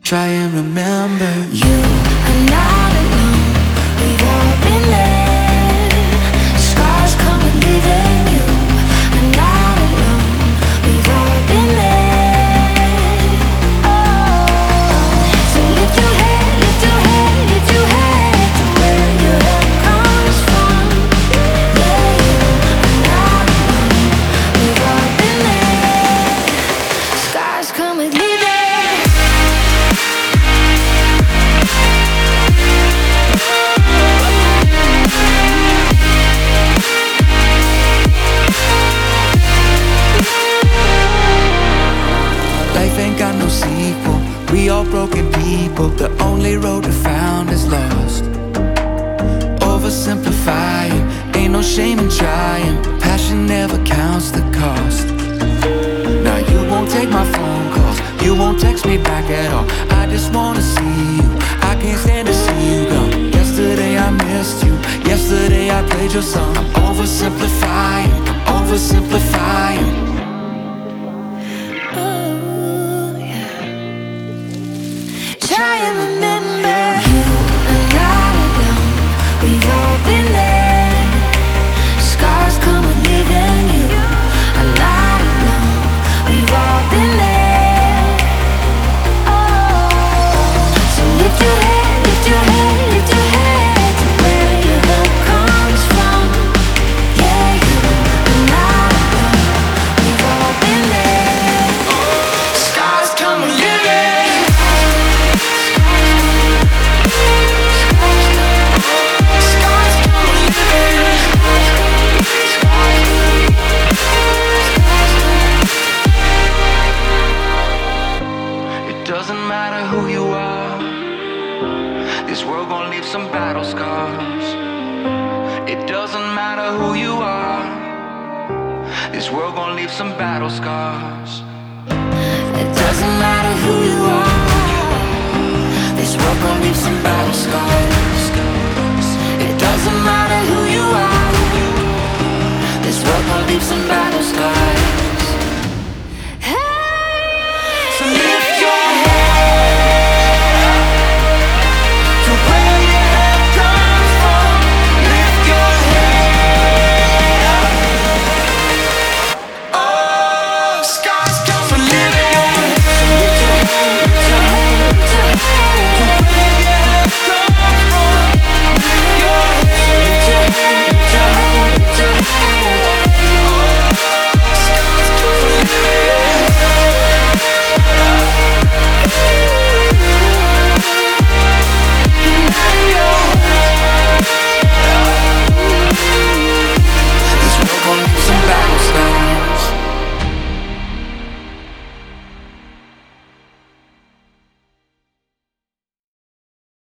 Try and remember. You are not alone. We've all been there. Scars come with leaving. You are not alone. We've all been there. Oh, so lift your head, lift your head, lift your head to where your help comes from. Yeah, you are not alone. We've all been there. Scars come with leaving. Life ain't got no sequel. We all broken people. The only road we found is lost. Oversimplifying, ain't no shame in trying. Passion never counts the cost. Now you won't take my phone calls, you won't text me back at all. I just wanna see you, I can't stand to see you go. Yesterday I missed you, yesterday I played your song. I'm oversimplifying, I'm oversimplifying. Try and remember. You are not alone. We've all been there. Scars come with leaving. You are not alone. We've all been there. Oh, so lift your head, lift your head, lift your head to where your help comes from. Yeah, you are not alone. We've all been there. Scars come with leaving. Doesn't matter who you are, this world gon' leave some battle scars. It doesn't matter who you are, this world gon' leave some battle scars. It doesn't matter